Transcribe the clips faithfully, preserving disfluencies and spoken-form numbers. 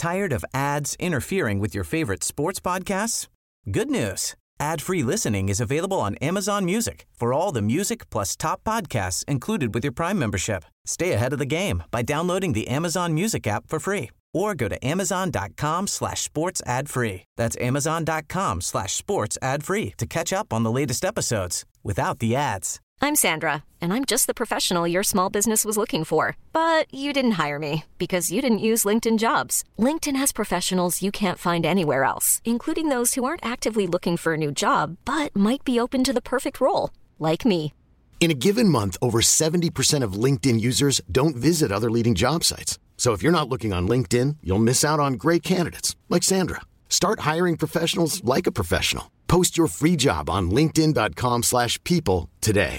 Tired of ads interfering with your favorite sports podcasts? Good news. Ad-free listening is available on Amazon Music for all the music plus top podcasts included with your Prime membership. Stay ahead of the game by downloading the Amazon Music app for free or go to amazon.com slash sports ad free. That's amazon.com slash sports ad free to catch up on the latest episodes without the ads. I'm Sandra, and I'm just the professional your small business was looking for. But you didn't hire me because you didn't use LinkedIn Jobs. LinkedIn has professionals you can't find anywhere else, including those who aren't actively looking for a new job, but might be open to the perfect role, like me. In a given month, over seventy percent of LinkedIn users don't visit other leading job sites. So if you're not looking on LinkedIn, you'll miss out on great candidates like Sandra. Start hiring professionals like a professional. Post your free job on linkedin.com slash people today.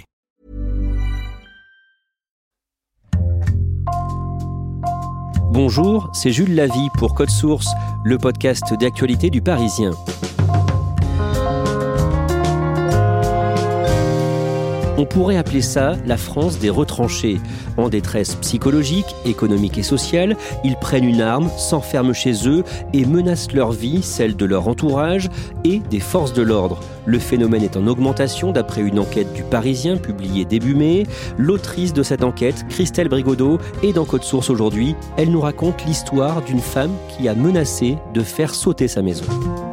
Bonjour, c'est Jules Lavie pour Code Source, le podcast d'actualité du Parisien. On pourrait appeler ça la France des retranchés. En détresse psychologique, économique et sociale, ils prennent une arme, s'enferment chez eux et menacent leur vie, celle de leur entourage et des forces de l'ordre. Le phénomène est en augmentation d'après une enquête du Parisien publiée début mai. L'autrice de cette enquête, Christelle Brigodeau, est dans Code Source aujourd'hui. Elle nous raconte l'histoire d'une femme qui a menacé de faire sauter sa maison.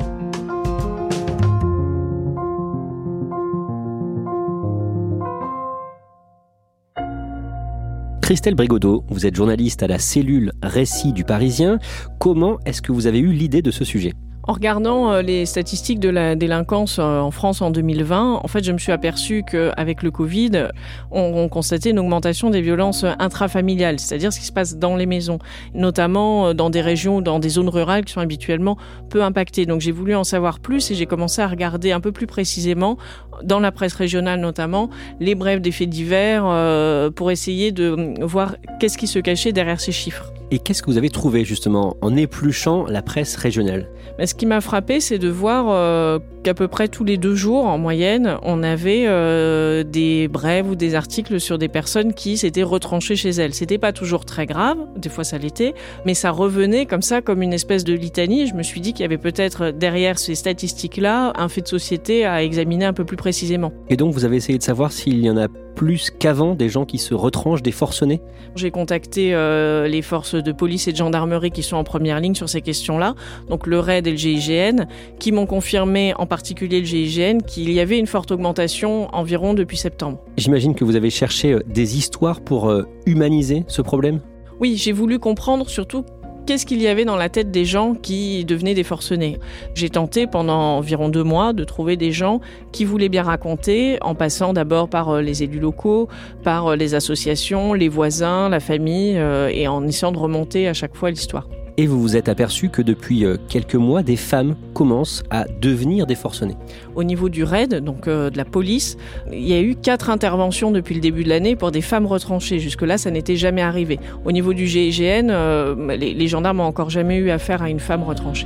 Christelle Brigodeau, vous êtes journaliste à la cellule Récit du Parisien. Comment est-ce que vous avez eu l'idée de ce sujet ? En regardant les statistiques de la délinquance en France en deux mille vingt, en fait, je me suis aperçue qu'avec le Covid, on, on constatait une augmentation des violences intrafamiliales, c'est-à-dire ce qui se passe dans les maisons, notamment dans des régions, dans des zones rurales qui sont habituellement peu impactées. Donc j'ai voulu en savoir plus et j'ai commencé à regarder un peu plus précisément, dans la presse régionale notamment, les brèves des faits divers euh, pour essayer de voir qu'est-ce qui se cachait derrière ces chiffres. Et qu'est-ce que vous avez trouvé justement en épluchant la presse régionale ? Ben, ce qui m'a frappé, c'est de voir euh, qu'à peu près tous les deux jours, en moyenne, on avait euh, des brèves ou des articles sur des personnes qui s'étaient retranchées chez elles. C'était pas toujours très grave, des fois ça l'était, mais ça revenait comme ça, comme une espèce de litanie. Je me suis dit qu'il y avait peut-être derrière ces statistiques-là un fait de société à examiner un peu plus précisément. Et donc vous avez essayé de savoir s'il y en a plus qu'avant des gens qui se retranchent, des forcenés ? J'ai contacté euh, les forces de police et de gendarmerie qui sont en première ligne sur ces questions-là, donc le R A I D et le G I G N, qui m'ont confirmé, en particulier le G I G N, qu'il y avait une forte augmentation environ depuis septembre. J'imagine que vous avez cherché des histoires pour euh, humaniser ce problème ? Oui, j'ai voulu comprendre surtout qu'est-ce qu'il y avait dans la tête des gens qui devenaient des forcenés. J'ai tenté pendant environ deux mois de trouver des gens qui voulaient bien raconter, en passant d'abord par les élus locaux, par les associations, les voisins, la famille, et en essayant de remonter à chaque fois l'histoire. Et vous vous êtes aperçu que depuis quelques mois, des femmes commencent à devenir des forcenés. Au niveau du R A I D, donc euh, de la police, il y a eu quatre interventions depuis le début de l'année pour des femmes retranchées. Jusque-là, ça n'était jamais arrivé. Au niveau du G I G N, euh, les, les gendarmes n'ont encore jamais eu affaire à une femme retranchée.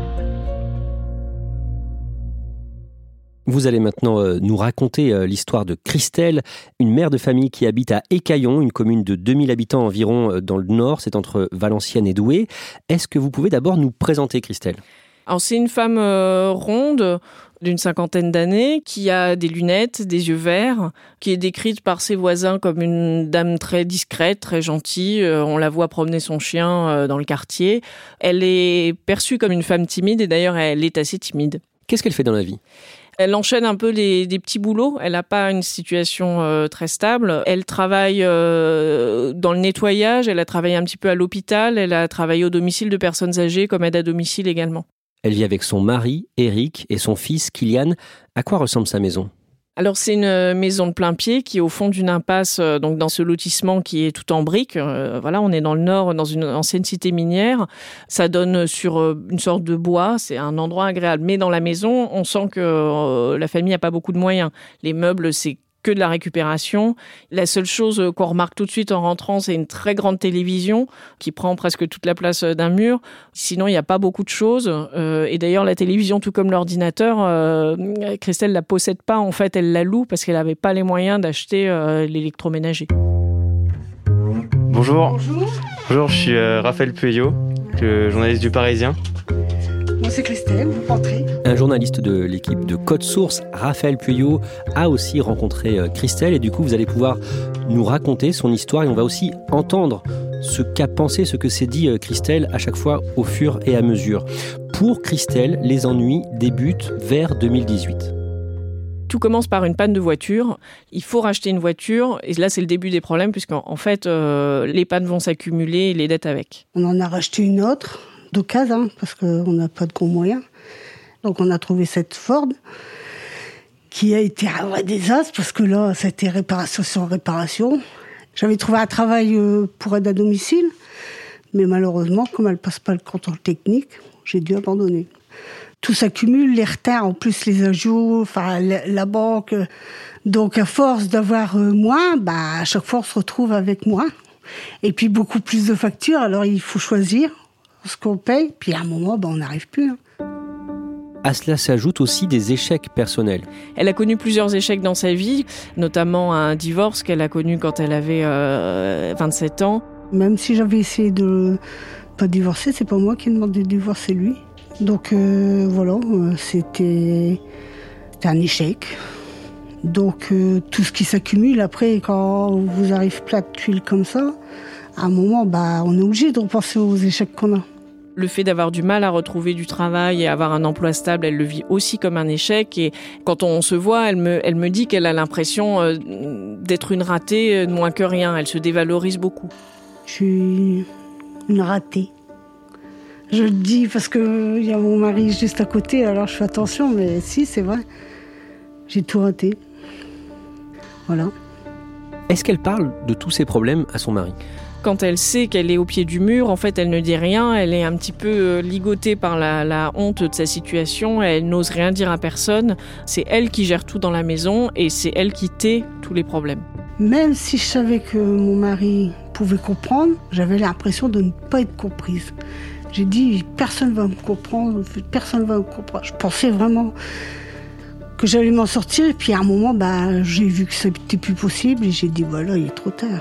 Vous allez maintenant euh, nous raconter euh, l'histoire de Christelle, une mère de famille qui habite à Écaillon, une commune de deux mille habitants environ euh, dans le nord, c'est entre Valenciennes et Douai. Est-ce que vous pouvez d'abord nous présenter Christelle ? Alors c'est une femme euh, ronde, d'une cinquantaine d'années, qui a des lunettes, des yeux verts, qui est décrite par ses voisins comme une dame très discrète, très gentille. Euh, on la voit promener son chien euh, dans le quartier. Elle est perçue comme une femme timide et d'ailleurs elle est assez timide. Qu'est-ce qu'elle fait dans la vie ? Elle enchaîne un peu les, des petits boulots. Elle n'a pas une situation euh, très stable. Elle travaille euh, dans le nettoyage. Elle a travaillé un petit peu à l'hôpital. Elle a travaillé au domicile de personnes âgées comme aide à domicile également. Elle vit avec son mari, Eric, et son fils, Kylian. À quoi ressemble sa maison ? Alors c'est une maison de plein pied qui est au fond d'une impasse, donc dans ce lotissement qui est tout en briques. Euh, voilà, on est dans le nord, dans une ancienne cité minière. Ça donne sur une sorte de bois. C'est un endroit agréable. Mais dans la maison, on sent que euh, la famille n'a pas beaucoup de moyens. Les meubles, c'est que de la récupération. La seule chose qu'on remarque tout de suite en rentrant, c'est une très grande télévision qui prend presque toute la place d'un mur. Sinon, il n'y a pas beaucoup de choses. Euh, et d'ailleurs, la télévision, tout comme l'ordinateur, euh, Christelle ne la possède pas. En fait, elle la loue parce qu'elle n'avait pas les moyens d'acheter euh, l'électroménager. Bonjour. Bonjour. Bonjour, je suis euh, Raphaël Pueyo. le journaliste du Parisien. Moi, c'est Christelle, entrez. Un journaliste de l'équipe de Code Source, Raphaël Pueyo, a aussi rencontré Christelle et du coup, vous allez pouvoir nous raconter son histoire et on va aussi entendre ce qu'a pensé, ce que s'est dit Christelle à chaque fois au fur et à mesure. Pour Christelle, les ennuis débutent vers deux mille dix-huit. Tout commence par une panne de voiture. Il faut racheter une voiture et là, c'est le début des problèmes puisqu'en en fait, euh, les pannes vont s'accumuler et les dettes avec. On en a racheté une autre d'occasion hein, parce qu'on n'a pas de gros moyens. Donc on a trouvé cette Ford qui a été un vrai désastre parce que là, c'était réparation sur réparation. J'avais trouvé un travail pour aide à domicile, mais malheureusement, comme elle ne passe pas le contrôle technique, j'ai dû abandonner. Tout s'accumule, les retards, en plus les agios, enfin la, la banque. Donc à force d'avoir moins, bah, à chaque fois on se retrouve avec moins. Et puis beaucoup plus de factures, alors il faut choisir ce qu'on paye, puis à un moment, bah, on n'arrive plus. Hein. À cela s'ajoutent aussi des échecs personnels. Elle a connu plusieurs échecs dans sa vie, notamment un divorce qu'elle a connu quand elle avait euh, vingt-sept ans. Même si j'avais essayé de pas divorcer, c'est pas moi qui ai demandé de divorcer, lui. Donc euh, voilà, c'était, c'était un échec. Donc euh, tout ce qui s'accumule, après, quand vous arrive plat de tuiles comme ça, à un moment, bah, on est obligé de repenser aux échecs qu'on a. Le fait d'avoir du mal à retrouver du travail et avoir un emploi stable, elle le vit aussi comme un échec. Et quand on se voit, elle me, elle me dit qu'elle a l'impression euh, d'être une ratée, de moins que rien. Elle se dévalorise beaucoup. Je suis une ratée. Je le dis parce qu'il y a mon mari juste à côté, alors je fais attention, mais si, c'est vrai. J'ai tout raté. Voilà. Est-ce qu'elle parle de tous ces problèmes à son mari ? Quand elle sait qu'elle est au pied du mur, en fait, elle ne dit rien. Elle est un petit peu ligotée par la, la honte de sa situation. Elle n'ose rien dire à personne. C'est elle qui gère tout dans la maison et c'est elle qui tait tous les problèmes. Même si je savais que mon mari pouvait comprendre, j'avais l'impression de ne pas être comprise. J'ai dit, personne ne va me comprendre, personne ne va me comprendre. Je pensais vraiment que j'allais m'en sortir. Et puis à un moment, bah, j'ai vu que c'était plus possible et j'ai dit, voilà, il est trop tard.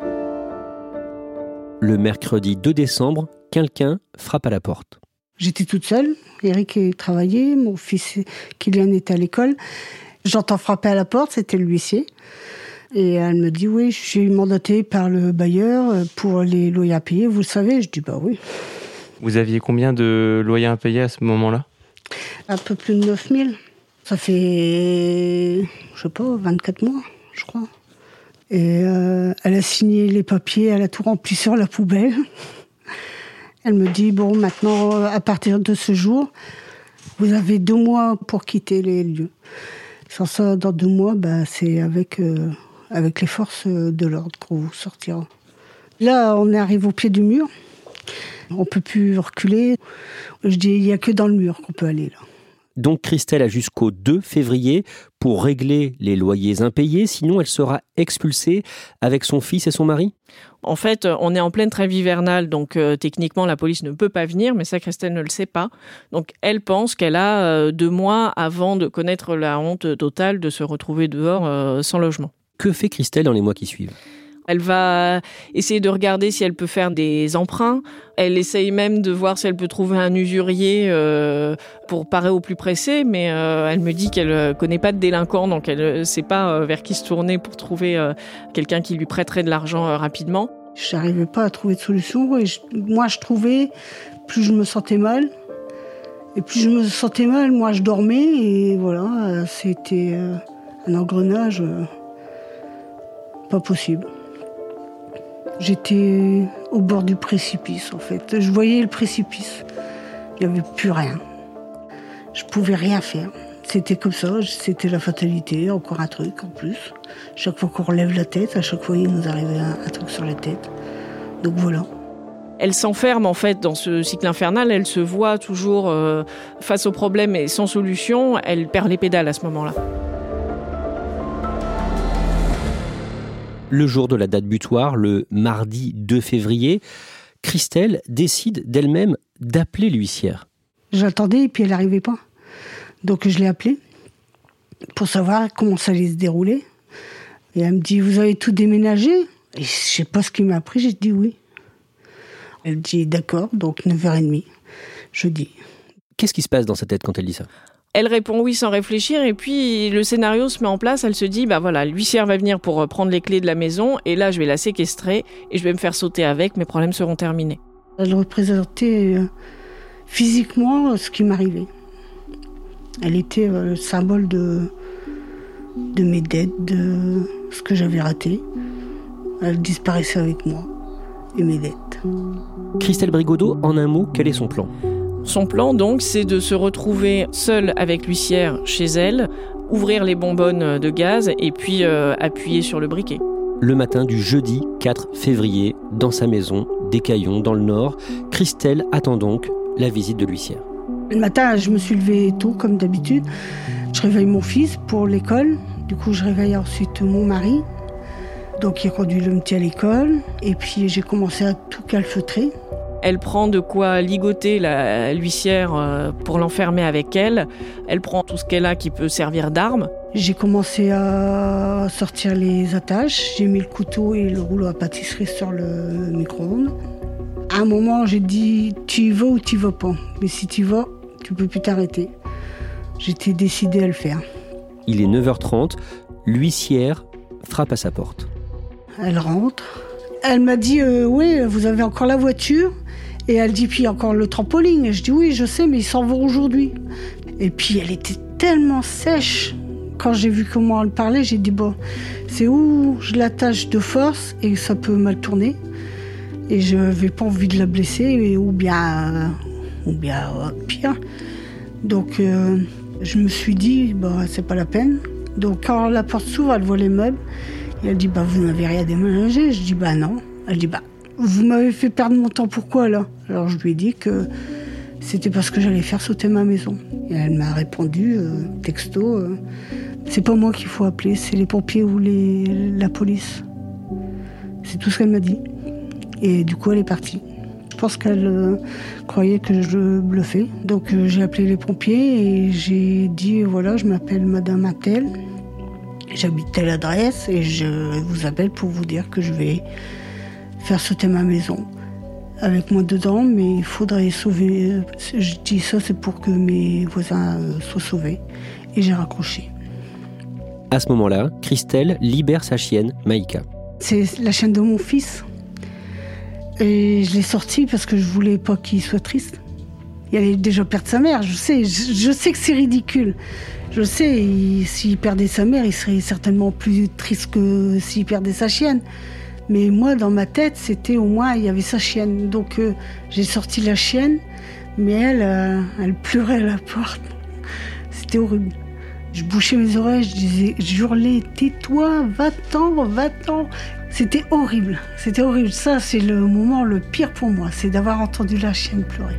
Le mercredi deux décembre, quelqu'un frappe à la porte. J'étais toute seule. Eric travaillait, mon fils Kylian était à l'école. J'entends frapper à la porte, c'était le huissier. Et elle me dit, oui, je suis mandatée par le bailleur pour les loyers à payer, vous le savez ? Je dis, bah oui. Vous aviez combien de loyers à payer à ce moment-là ? Un peu plus de neuf mille. Ça fait, je sais pas, vingt-quatre mois, je crois. Et euh, elle a signé les papiers, elle a tout rempli sur la poubelle. Elle me dit, bon, maintenant, à partir de ce jour, vous avez deux mois pour quitter les lieux. Sans ça, dans deux mois, bah, c'est avec, euh, avec les forces de l'ordre qu'on vous sortira. Là, on arrive au pied du mur. On ne peut plus reculer. Je dis, il n'y a que dans le mur qu'on peut aller, là. Donc Christelle a jusqu'au deux février pour régler les loyers impayés, sinon elle sera expulsée avec son fils et son mari ? En fait, on est en pleine trêve hivernale, donc euh, techniquement la police ne peut pas venir, mais ça Christelle ne le sait pas. Donc elle pense qu'elle a euh, deux mois avant de connaître la honte totale de se retrouver dehors euh, sans logement. Que fait Christelle dans les mois qui suivent ? Elle va essayer de regarder si elle peut faire des emprunts. Elle essaye même de voir si elle peut trouver un usurier euh, pour parer au plus pressé, mais euh, elle me dit qu'elle ne connaît pas de délinquants, donc elle ne sait pas euh, vers qui se tourner pour trouver euh, quelqu'un qui lui prêterait de l'argent euh, rapidement. Je n'arrivais pas à trouver de solution. Et je, moi, je trouvais, plus je me sentais mal, et plus je me sentais mal, moi, je dormais, et voilà, euh, c'était euh, un engrenage euh, pas possible. J'étais au bord du précipice, en fait. Je voyais le précipice. Il n'y avait plus rien. Je ne pouvais rien faire. C'était comme ça, c'était la fatalité, encore un truc en plus. Chaque fois qu'on relève la tête, à chaque fois, il nous arrivait un, un truc sur la tête. Donc voilà. Elle s'enferme en fait dans ce cycle infernal. Elle se voit toujours euh, face aux problèmes et sans solution. Elle perd les pédales à ce moment-là. Le jour de la date butoir, le mardi deux février, Christelle décide d'elle-même d'appeler l'huissière. J'attendais et puis elle n'arrivait pas. Donc je l'ai appelée pour savoir comment ça allait se dérouler. Et elle me dit, vous avez tout déménagé ? Et je ne sais pas ce qui m'a pris, j'ai dit oui. Elle dit d'accord, donc neuf heures trente, jeudi. Qu'est-ce qui se passe dans sa tête quand elle dit ça ? Elle répond oui sans réfléchir et puis le scénario se met en place. Elle se dit, bah voilà, l'huissière va venir pour prendre les clés de la maison et là je vais la séquestrer et je vais me faire sauter avec, mes problèmes seront terminés. Elle représentait euh, physiquement ce qui m'arrivait. Elle était euh, le symbole de, de mes dettes, de ce que j'avais raté. Elle disparaissait avec moi et mes dettes. Christelle Brigodeau, en un mot, quel est son plan ? Son plan, donc, c'est de se retrouver seule avec l'huissière chez elle, ouvrir les bonbonnes de gaz et puis euh, appuyer sur le briquet. Le matin du jeudi quatre février, dans sa maison, d'Écaillon, dans le Nord, Christelle attend donc la visite de l'huissière. Le matin, je me suis levée tôt, comme d'habitude. Je réveille mon fils pour l'école. Du coup, je réveille ensuite mon mari. Donc, il conduit le petit à l'école. Et puis, j'ai commencé à tout calfeutrer. Elle prend de quoi ligoter la, l'huissière pour l'enfermer avec elle. Elle prend tout ce qu'elle a qui peut servir d'arme. J'ai commencé à sortir les attaches. J'ai mis le couteau et le rouleau à pâtisserie sur le micro-ondes. À un moment, j'ai dit « tu y vas ou tu y vas pas ?» Mais si tu y vas, tu peux plus t'arrêter. J'étais décidée à le faire. Il est neuf heures trente. L'huissière frappe à sa porte. Elle rentre. Elle m'a dit euh, « oui, vous avez encore la voiture ?» Et elle dit « puis encore le trampoline ?» Et je dis « oui, je sais, mais ils s'en vont aujourd'hui. » Et puis elle était tellement sèche. Quand j'ai vu comment elle parlait, j'ai dit « bon, c'est où je l'attache de force et ça peut mal tourner. Et je n'avais pas envie de la blesser, ou bien, euh, ou bien euh, pire. » Donc euh, je me suis dit bah, « c'est pas la peine. » Donc quand la porte s'ouvre, elle voit les meubles. Et elle dit bah, « vous n'avez rien déménagé ?» Je dis bah, « non. » Elle dit bah, « vous m'avez fait perdre mon temps, pourquoi là ?» Alors je lui ai dit que c'était parce que j'allais faire sauter ma maison. Et elle m'a répondu euh, texto euh, « c'est pas moi qu'il faut appeler, c'est les pompiers ou les, la police. » C'est tout ce qu'elle m'a dit. Et du coup elle est partie. Je pense qu'elle euh, croyait que je bluffais. Donc euh, j'ai appelé les pompiers et j'ai dit voilà, je m'appelle Madame Attel. J'habite telle adresse et je vous appelle pour vous dire que je vais faire sauter ma maison avec moi dedans, mais il faudrait sauver. Je dis ça, c'est pour que mes voisins soient sauvés. Et j'ai raccroché. À ce moment-là, Christelle libère sa chienne, Maïka. C'est la chienne de mon fils. Et je l'ai sortie parce que je voulais pas qu'il soit triste. Il allait déjà perdre sa mère, je sais. Je, je sais que c'est ridicule. Je sais, il, s'il perdait sa mère, il serait certainement plus triste que s'il perdait sa chienne. Mais moi, dans ma tête, c'était au moins, il y avait sa chienne. Donc, euh, j'ai sorti la chienne, mais elle, euh, elle pleurait à la porte. C'était horrible. Je bouchais mes oreilles, je disais, j'hurlais, tais-toi, va-t'en, va-t'en. C'était horrible, c'était horrible. Ça, c'est le moment le pire pour moi, c'est d'avoir entendu la chienne pleurer.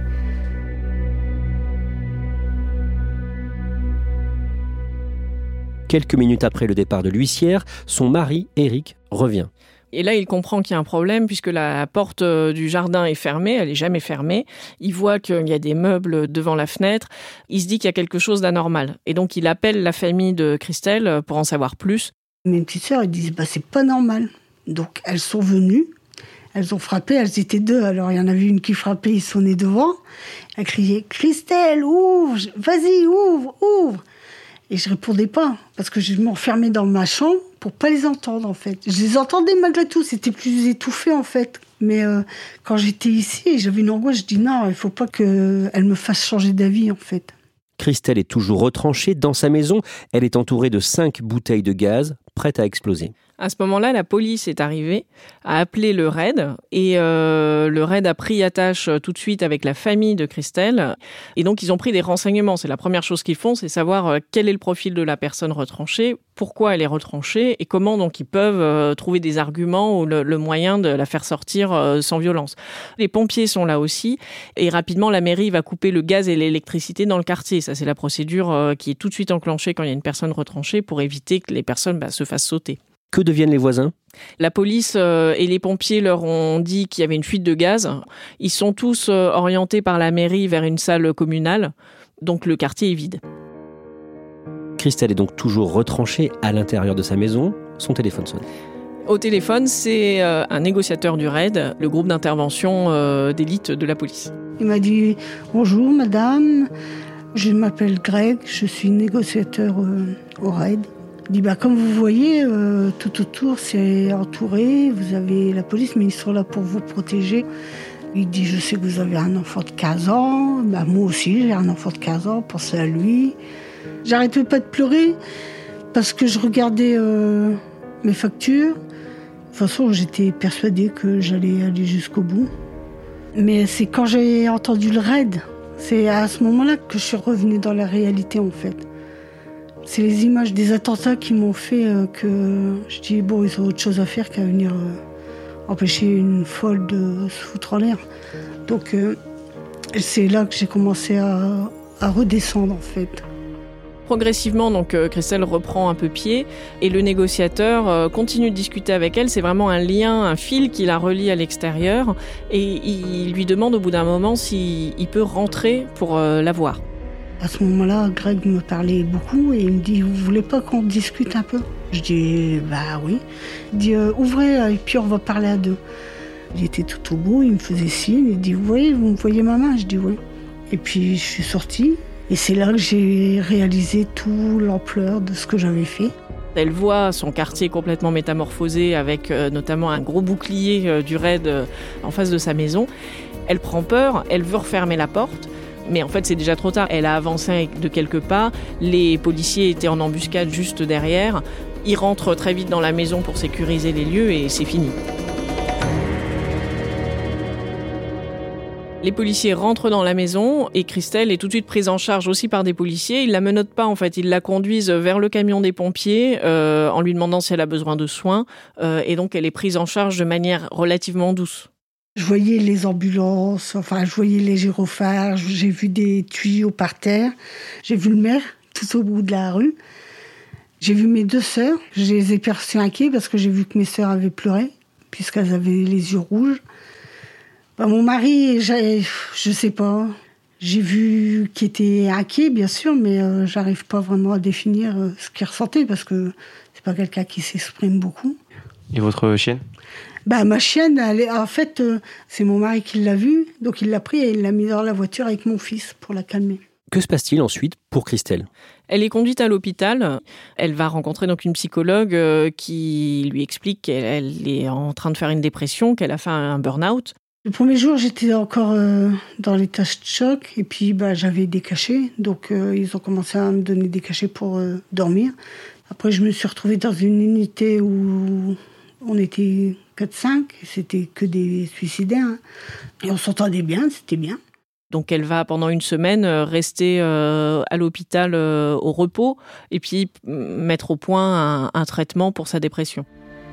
Quelques minutes après le départ de l'huissière, son mari, Éric, revient. Et là, il comprend qu'il y a un problème puisque la porte du jardin est fermée, elle n'est jamais fermée. Il voit qu'il y a des meubles devant la fenêtre. Il se dit qu'il y a quelque chose d'anormal. Et donc, il appelle la famille de Christelle pour en savoir plus. Mes petites sœurs, elles disent bah, « c'est pas normal ». Donc, elles sont venues, elles ont frappé, elles étaient deux. Alors, il y en avait une qui frappait, ils sonnaient devant. Elle criait « Christelle, ouvre, vas-y, ouvre, ouvre !» Et je répondais pas, parce que je m'enfermais dans ma chambre pour pas les entendre, en fait. Je les entendais malgré tout, c'était plus étouffé, en fait. Mais euh, quand j'étais ici, j'avais une angoisse, je dis non, il faut pas qu'elle me fasse changer d'avis, en fait. Christelle est toujours retranchée dans sa maison. Elle est entourée de cinq bouteilles de gaz, prêtes à exploser. À ce moment-là, la police est arrivée, a appelé le raid et euh, le raid a pris attache tout de suite avec la famille de Christelle. Et donc, ils ont pris des renseignements. C'est la première chose qu'ils font, c'est savoir quel est le profil de la personne retranchée, pourquoi elle est retranchée et comment donc ils peuvent euh, trouver des arguments ou le, le moyen de la faire sortir euh, sans violence. Les pompiers sont là aussi et rapidement, la mairie va couper le gaz et l'électricité dans le quartier. Ça, c'est la procédure euh, qui est tout de suite enclenchée quand il y a une personne retranchée pour éviter que les personnes bah, se fassent sauter. Que deviennent les voisins ? La police et les pompiers leur ont dit qu'il y avait une fuite de gaz. Ils sont tous orientés par la mairie vers une salle communale. Donc le quartier est vide. Christelle est donc toujours retranchée à l'intérieur de sa maison. Son téléphone sonne. Au téléphone, c'est euh, un négociateur du RAID, le groupe d'intervention euh, d'élite de la police. Il m'a dit « Bonjour madame, je m'appelle Greg, je suis négociateur euh, au RAID. » Il dit bah, « Comme vous voyez, euh, tout autour c'est entouré, vous avez la police, mais ils sont là pour vous protéger. » Il dit « Je sais que vous avez un enfant de quinze ans, bah, moi aussi j'ai un enfant de quinze ans, pensez à lui. » J'arrêtais pas de pleurer parce que je regardais euh, mes factures. De toute façon, j'étais persuadée que j'allais aller jusqu'au bout. Mais c'est quand j'ai entendu le RAID, c'est à ce moment-là que je suis revenue dans la réalité, en fait. C'est les images des attentats qui m'ont fait euh, que je dis, bon, ils ont autre chose à faire qu'à venir euh, empêcher une folle de se foutre en l'air. Donc, euh, c'est là que j'ai commencé à, à redescendre, en fait. Progressivement, donc, euh, Christelle reprend un peu pied et le négociateur euh, continue de discuter avec elle. C'est vraiment un lien, un fil qui la relie à l'extérieur et il lui demande au bout d'un moment s'il il peut rentrer pour euh, la voir. À ce moment-là, Greg me parlait beaucoup et il me dit « Vous voulez pas qu'on discute un peu ?» Je dis « Bah oui ». Il dit euh, « Ouvrez et puis on va parler à deux ». Il était tout au bout, il me faisait signe, il dit « Vous voyez, vous me voyez ma main ?» Je dis « Oui ». Et puis je suis sortie. Et c'est là que j'ai réalisé toute l'ampleur de ce que j'avais fait. Elle voit son quartier complètement métamorphosé avec euh, notamment un gros bouclier euh, du RAID euh, en face de sa maison. Elle prend peur, elle veut refermer la porte, mais en fait c'est déjà trop tard. Elle a avancé de quelques pas, les policiers étaient en embuscade juste derrière. Ils rentrent très vite dans la maison pour sécuriser les lieux et c'est fini. Les policiers rentrent dans la maison et Christelle est tout de suite prise en charge aussi par des policiers. Ils la menottent pas en fait, ils la conduisent vers le camion des pompiers euh, en lui demandant si elle a besoin de soins euh, et donc elle est prise en charge de manière relativement douce. Je voyais les ambulances, enfin je voyais les gyrophares, j'ai vu des tuyaux par terre, j'ai vu le maire tout au bout de la rue. J'ai vu mes deux sœurs, je les ai perçues inquiets parce que j'ai vu que mes sœurs avaient pleuré puisqu'elles avaient les yeux rouges. Ben, mon mari, je sais pas, j'ai vu qu'il était inquiet, bien sûr, mais euh, j'arrive pas vraiment à définir euh, ce qu'il ressentait parce que c'est pas quelqu'un qui s'exprime beaucoup. Et votre chienne ? Ben, ma chienne, elle est, en fait, euh, c'est mon mari qui l'a vue, donc il l'a pris et il l'a mis dans la voiture avec mon fils pour la calmer. Que se passe-t-il ensuite pour Christelle ? Elle est conduite à l'hôpital. Elle va rencontrer donc une psychologue euh, qui lui explique qu'elle elle est en train de faire une dépression, qu'elle a fait un burn-out. Le premier jour, j'étais encore euh, dans l'état de choc et puis bah, j'avais des cachets. Donc, euh, ils ont commencé à me donner des cachets pour euh, dormir. Après, je me suis retrouvée dans une unité où on était quatre cinq. C'était que des suicidaires. Hein. Et on s'entendait bien, c'était bien. Donc, elle va pendant une semaine rester euh, à l'hôpital euh, au repos et puis mettre au point un, un traitement pour sa dépression.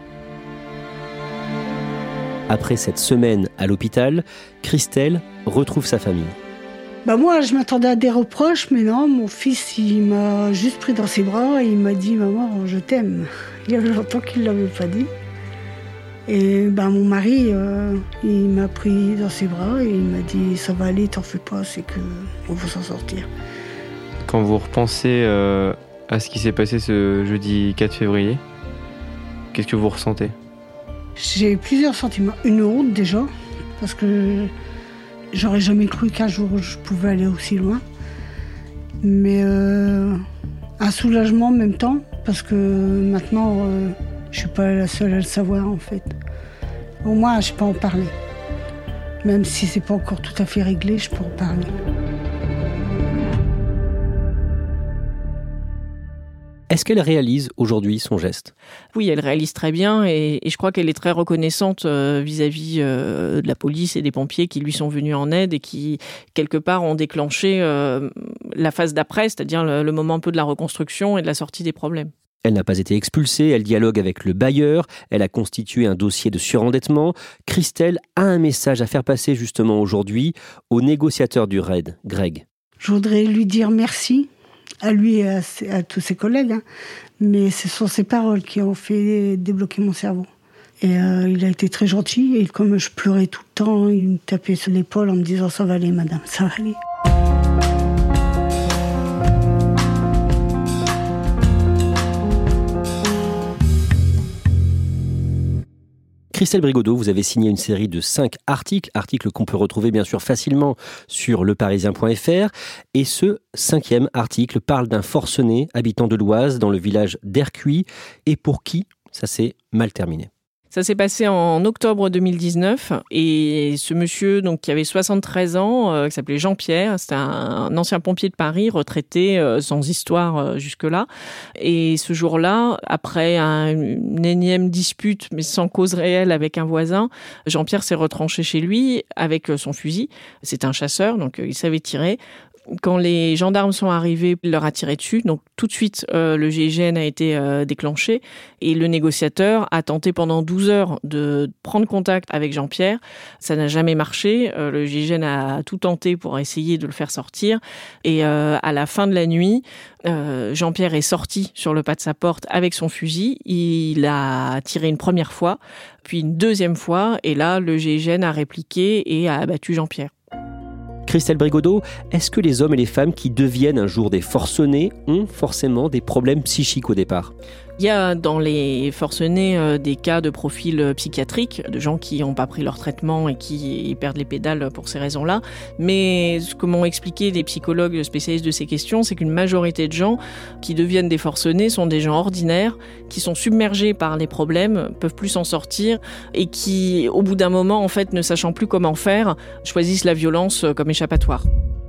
Après cette semaine à l'hôpital, Christelle retrouve sa famille. Bah moi, je m'attendais à des reproches, mais non, mon fils, il m'a juste pris dans ses bras et il m'a dit « Maman, je t'aime ». Il y avait longtemps qu'il ne l'avait pas dit. Et bah, mon mari, euh, il m'a pris dans ses bras et il m'a dit « Ça va aller, t'en fais pas, c'est qu'on va s'en sortir ». Quand vous repensez euh, à ce qui s'est passé ce jeudi quatre février, qu'est-ce que vous ressentez ? J'ai plusieurs sentiments. Une honte déjà, parce que j'aurais jamais cru qu'un jour je pouvais aller aussi loin. Mais euh, un soulagement en même temps, parce que maintenant, euh, je suis pas la seule à le savoir en fait. Au moins, je peux en parler. Même si c'est pas encore tout à fait réglé, je peux en parler. Est-ce qu'elle réalise aujourd'hui son geste ? Oui, elle réalise très bien et, et je crois qu'elle est très reconnaissante euh, vis-à-vis euh, de la police et des pompiers qui lui sont venus en aide et qui, quelque part, ont déclenché euh, la phase d'après, c'est-à-dire le, le moment un peu de la reconstruction et de la sortie des problèmes. Elle n'a pas été expulsée, elle dialogue avec le bailleur, elle a constitué un dossier de surendettement. Christelle a un message à faire passer justement aujourd'hui au négociateur du RAID, Greg. Je voudrais lui dire merci. À lui et à, ses, à tous ses collègues, hein. Mais ce sont ses paroles qui ont fait débloquer mon cerveau. Et euh, il a été très gentil, et comme je pleurais tout le temps, il me tapait sur l'épaule en me disant « Ça va aller, madame, ça va aller ». Christelle Brigodeau, vous avez signé une série de cinq articles, articles qu'on peut retrouver bien sûr facilement sur leparisien point f r. Et ce cinquième article parle d'un forcené habitant de l'Oise dans le village d'Ercuis et pour qui ça s'est mal terminé. Ça s'est passé en octobre deux mille dix-neuf et ce monsieur donc qui avait soixante-treize ans, euh, qui s'appelait Jean-Pierre, c'était un, un ancien pompier de Paris, retraité, euh, sans histoire euh, jusque-là. Et ce jour-là, après un, une énième dispute, mais sans cause réelle avec un voisin, Jean-Pierre s'est retranché chez lui avec son fusil. C'était un chasseur, donc euh, il savait tirer. Quand les gendarmes sont arrivés, il leur a tiré dessus. Donc tout de suite, euh, le G I G N a été euh, déclenché et le négociateur a tenté pendant douze heures de prendre contact avec Jean-Pierre. Ça n'a jamais marché. Euh, le G I G N a tout tenté pour essayer de le faire sortir. Et euh, à la fin de la nuit, euh, Jean-Pierre est sorti sur le pas de sa porte avec son fusil. Il a tiré une première fois, puis une deuxième fois. Et là, le G I G N a répliqué et a abattu Jean-Pierre. Christelle Brigodeau, est-ce que les hommes et les femmes qui deviennent un jour des forcenés ont forcément des problèmes psychiques au départ ? Il y a dans les forcenés euh, des cas de profil euh, psychiatrique, de gens qui n'ont pas pris leur traitement et qui perdent les pédales pour ces raisons-là. Mais ce que m'ont expliqué des psychologues spécialistes de ces questions, c'est qu'une majorité de gens qui deviennent des forcenés sont des gens ordinaires, qui sont submergés par les problèmes, peuvent plus s'en sortir et qui, au bout d'un moment, en fait, ne sachant plus comment faire, choisissent la violence comme échappatoire.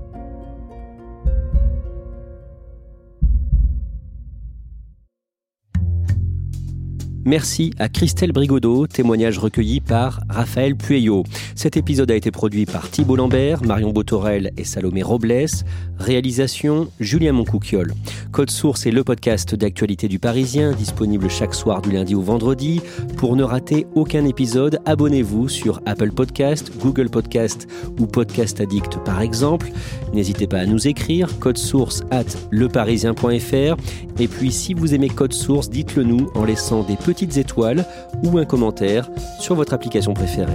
Merci à Christelle Brigodeau, témoignage recueilli par Raphaël Pueyo. Cet épisode a été produit par Thibault Lambert, Marion Botorel et Salomé Robles. Réalisation, Julien Moncouquiol. Code Source est le podcast d'actualité du Parisien, disponible chaque soir du lundi au vendredi. Pour ne rater aucun épisode, abonnez-vous sur Apple Podcast, Google Podcast ou Podcast Addict par exemple. N'hésitez pas à nous écrire, code source arobase leparisien point f r. Et puis si vous aimez Code Source, dites-le nous en laissant des petites étoiles ou un commentaire sur votre application préférée.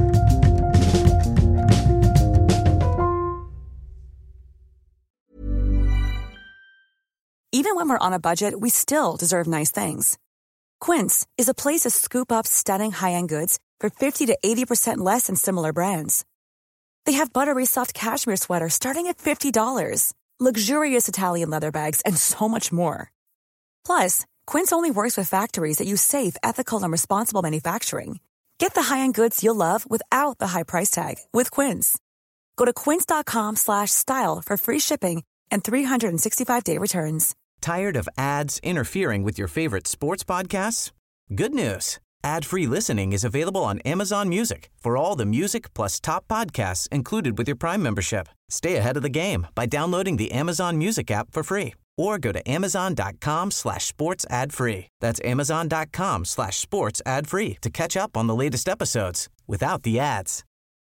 Even when we're on a budget, we still deserve nice things. Quince is a place to scoop up stunning high-end goods for fifty to eighty percent less than similar brands. They have buttery soft cashmere sweaters starting at fifty dollars, luxurious Italian leather bags, and so much more. Plus, Quince only works with factories that use safe, ethical, and responsible manufacturing. Get the high-end goods you'll love without the high price tag with Quince. Go to quince.com slash style for free shipping and three sixty-five day returns. Tired of ads interfering with your favorite sports podcasts? Good news. Ad-free listening is available on Amazon Music for all the music plus top podcasts included with your Prime membership. Stay ahead of the game by downloading the Amazon Music app for free or go to amazon.com slash sports ad free. That's amazon.com slash sports ad free to catch up on the latest episodes without the ads.